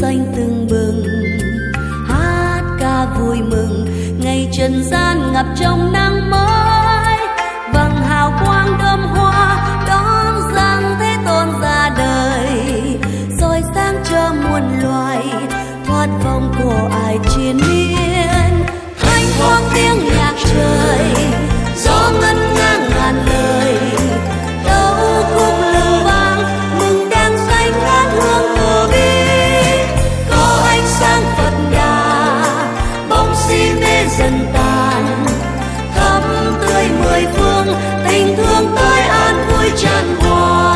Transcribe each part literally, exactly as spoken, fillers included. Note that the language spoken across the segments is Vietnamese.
xanh tưng bừng, hát ca vui mừng ngày trần gian ngập trong nắng mới. Vầng hào quang đơm hoa đón rằng Thế Tôn ra đời, soi sáng cho muôn loài thoát vòng cổ ai triền miên. Thanh thoát tiếng nhạc trời, gió ngân ngang ngàn lời, tấu khúc lư vang mừng đang xanh ngát hương từ bi. Có ánh sáng Phật Đà bóng si mê dần tàn, thắm tươi mười phương tình thương tới an vui tràn hòa.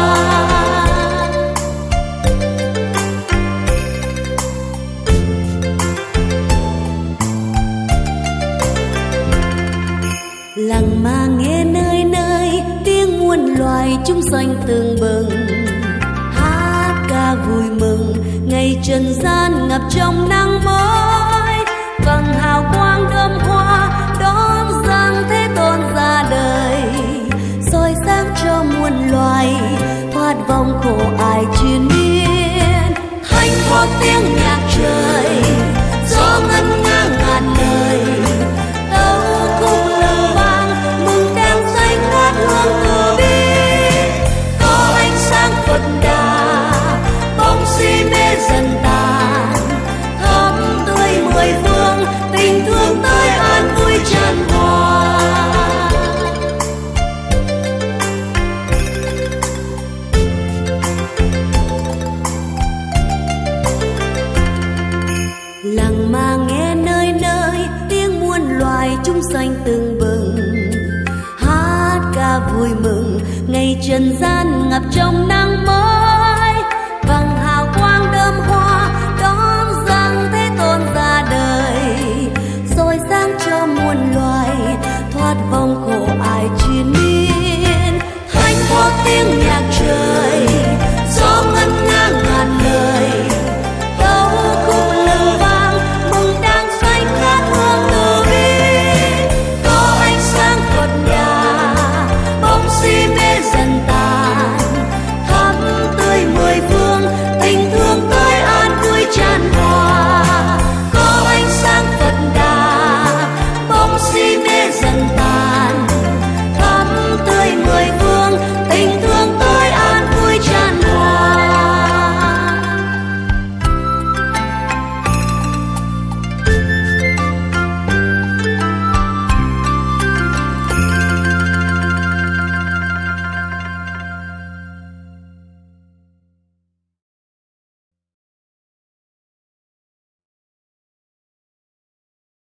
Lặng mà nghe nơi nơi tiếng muôn loài chúng sanh tưng bừng, hát ca vui mừng ngày trần gian ngập trong nắng mới. Vầng hào quang đơm hoa đón rằng Thế Tôn ra đời, soi sáng cho muôn loài thoát vòng khổ ai triền miên. Thanh thoát tiếng nhạc trời, gió ngân ngang ngàn lời, tấu khúc lư vang mừng đang xanh ngát hương từ bi. Có ánh sáng Phật Đà bóng si mê dần tàn, thắm tươi mười phương tình thương tới an vui tràn hòa. Lặng mà nghe nơi nơi tiếng muôn loài chúng sanh tưng bừng, hát ca vui mừng ngày trần gian ngập trong nắng